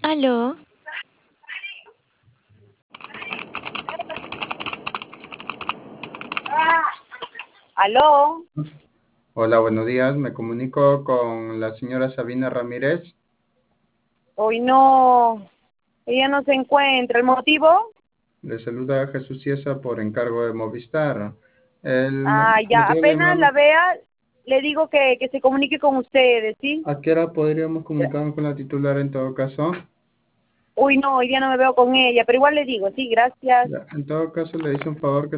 Aló, Aló, Hola, buenos días. Me comunico con la señora Sabina Ramírez. hoy no, ella no se encuentra. ¿El motivo? Le saluda Jesús Ciesa por encargo de Movistar. Ya, Motivo de apenas llamarlo, la vea, le digo que se comunique con ustedes, ¿sí? ¿a qué hora podríamos comunicarnos con la titular en todo caso? Uy, no, hoy día no me veo con ella, pero igual le digo, sí, gracias. Ya, en todo caso le hice un favor que